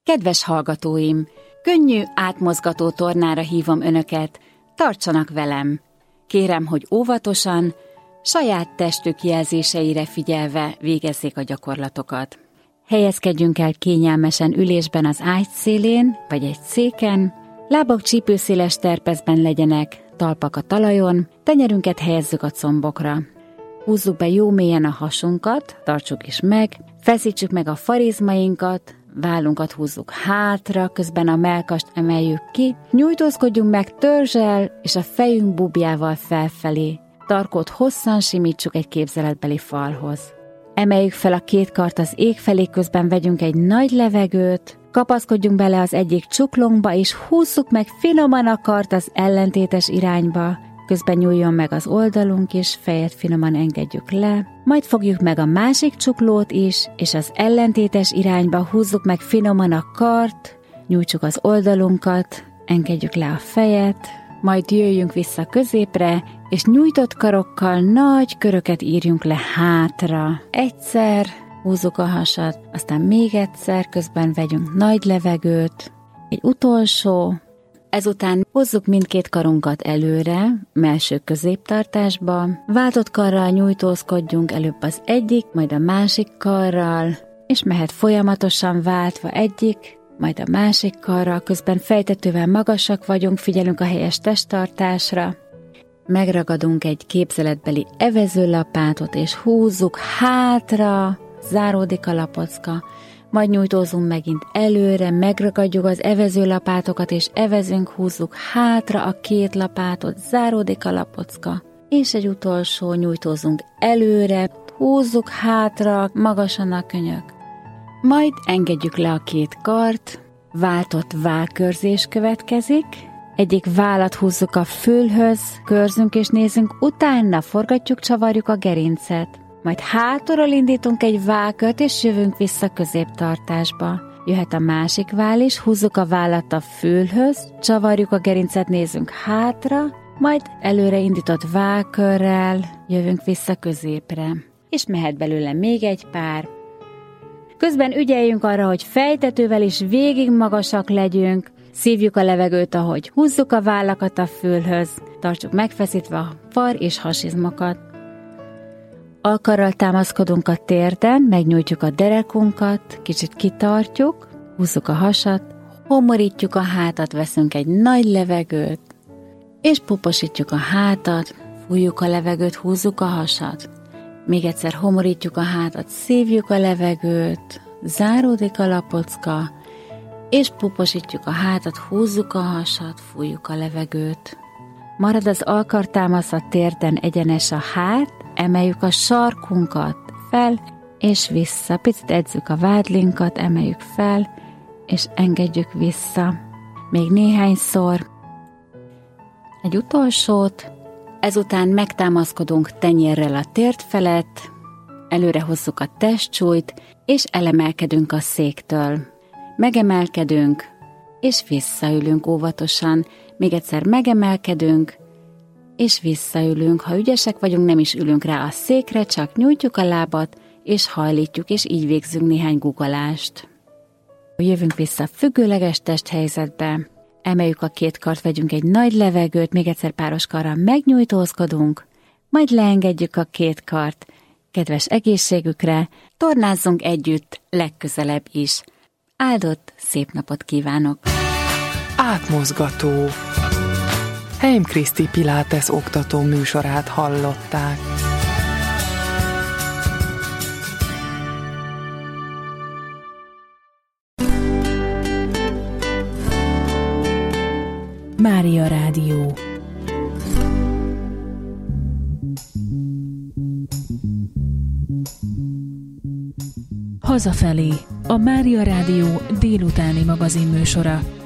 Kedves hallgatóim, könnyű, átmozgató tornára hívom önöket, tartsanak velem. Kérem, hogy óvatosan, saját testük jelzéseire figyelve végezzék a gyakorlatokat. Helyezkedjünk el kényelmesen ülésben az ágy szélén, vagy egy széken, lábak csípőszéles terpezben legyenek, talpak a talajon, tenyerünket helyezzük a combokra. Húzzuk be jó mélyen a hasunkat, tartsuk is meg, feszítsük meg a farizmainkat, vállunkat húzzuk hátra, közben a mellkast emeljük ki, nyújtózkodjunk meg törzsel és a fejünk bubjával felfelé. Tarkót hosszan simítsuk egy képzeletbeli falhoz. Emeljük fel a két kart az ég felé, közben vegyünk egy nagy levegőt, kapaszkodjunk bele az egyik csuklónkba, és húzzuk meg finoman a kart az ellentétes irányba, közben nyúljon meg az oldalunk is, fejet finoman engedjük le, majd fogjuk meg a másik csuklót is, és az ellentétes irányba húzzuk meg finoman a kart, nyújtsuk az oldalunkat, engedjük le a fejet, majd jöjjünk vissza középre, és nyújtott karokkal nagy köröket írjunk le hátra. Egyszer, húzzuk a hasat, aztán még egyszer, közben vegyünk nagy levegőt, egy utolsó, ezután hozzuk mindkét karunkat előre, melső középtartásba, váltott karral nyújtózkodjunk előbb az egyik, majd a másik karral, és mehet folyamatosan váltva egyik, majd a másik karral, közben fejtetővel magasak vagyunk, figyelünk a helyes testtartásra, megragadunk egy képzeletbeli evezőlapátot, és húzzuk hátra, záródik a lapocka, majd nyújtózunk megint előre, megragadjuk az evezőlapátokat, és evezünk, húzzuk hátra a két lapátot, záródik a lapocka, és egy utolsó, nyújtózunk előre, húzzuk hátra, magasan a könyök. Majd engedjük le a két kart, váltott vállkörzés következik, egyik vállat húzzuk a fülhöz, körzünk és nézünk, utána forgatjuk, csavarjuk a gerincet. Majd hátulról indítunk egy vállkört, és jövünk vissza középtartásba. Jöhet a másik váll is, húzzuk a vállat a fülhöz, csavarjuk a gerincet, nézünk hátra, majd előre indított vállkörrel jövünk vissza középre. És mehet belőle még egy pár. Közben ügyeljünk arra, hogy fejtetővel is végig magasak legyünk, szívjuk a levegőt, ahogy húzzuk a vállakat a fülhöz, tartsuk megfeszítve a far és hasizmokat. Alkarral támaszkodunk a térden, megnyújtjuk a derekunkat, kicsit kitartjuk, húzzuk a hasat, homorítjuk a hátat, veszünk egy nagy levegőt, és puposítjuk a hátat, fújjuk a levegőt, húzzuk a hasat. Még egyszer homorítjuk a hátat, szívjuk a levegőt, záródik a lapocka, és puposítjuk a hátat, húzzuk a hasat, fújjuk a levegőt. Marad az alkartámasz a térden, egyenes a hát, emeljük a sarkunkat fel és vissza. Picit edzük a vádlinkat, emeljük fel és engedjük vissza. Még néhányszor. Egy utolsót. Ezután megtámaszkodunk tenyérrel a térd felett, előre hozzuk a testsúlyt, és elemelkedünk a széktől. Megemelkedünk, és visszaülünk óvatosan. Még egyszer megemelkedünk, és visszaülünk. Ha ügyesek vagyunk, nem is ülünk rá a székre, csak nyújtjuk a lábat, és hajlítjuk, és így végzünk néhány guggolást. Jövünk vissza függőleges testhelyzetbe, emeljük a két kart, vegyünk egy nagy levegőt, még egyszer páros karral megnyújtózkodunk, majd leengedjük a két kart. Kedves egészségükre, tornázzunk együtt legközelebb is. Áldott, szép napot kívánok! Átmozgató. Heim Kriszti Pilates oktató műsorát hallották. Mária Rádió. Hazafelé, a Mária Rádió délutáni magazinműsora.